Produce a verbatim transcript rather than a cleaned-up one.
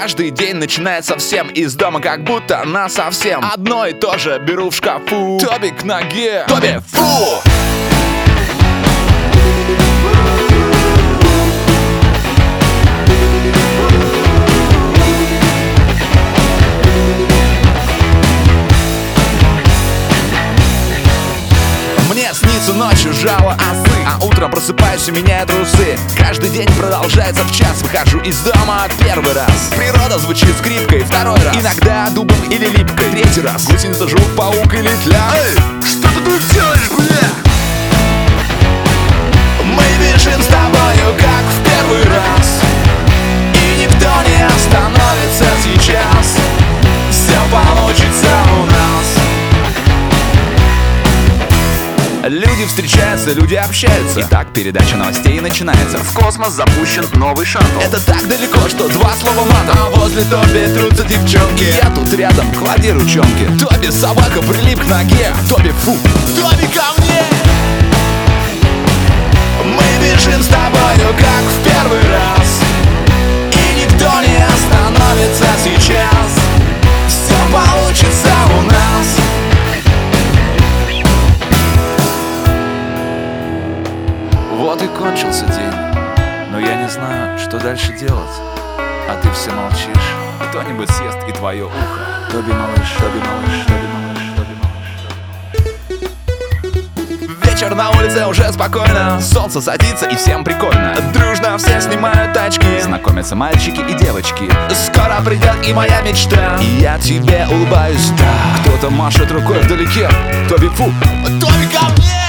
Каждый день начинает совсем из дома, как будто на совсем одно и то же. Беру в шкафу Тоби к ноге. Тоби, фу! Мне снится ночью жало осы, а утром просыпаюсь и меняю трусы. Каждый день продолжается в час. Выхожу из дома первый раз. Природа звучит скрипкой второй раз. Иногда дубом или липкой третий раз. Гусеница, жук, паук или тля. Эй, что ты тут делаешь, бля? Мы бежим с тобою, как в первый раз. И никто не остановится сейчас. Все получится у нас. Люди встречаются, люди общаются. Итак, передача новостей начинается. В космос запущен новый шаттл. Это так далеко, что два слова матом. А возле Тоби трутся девчонки. Я тут рядом, клади ручонки. Тоби, собака, прилип к ноге. Тоби, фу, Тоби, ко мне. Мы бежим с тобою, как в первый раз. И никто не остановится сейчас. Все получится у нас. Вот и кончился день, но я не знаю, что дальше делать. А ты все молчишь, кто-нибудь съест и твое ухо. Тоби, малыш, Тоби, малыш, Тоби, малыш, Тоби, малыш. Вечер на улице уже спокойно. Солнце садится и всем прикольно. Дружно все снимают тачки. Знакомятся мальчики и девочки. Скоро придет и моя мечта. И я тебе улыбаюсь, да. Кто-то машет рукой вдалеке. Тоби, фу, Тоби, ко мне.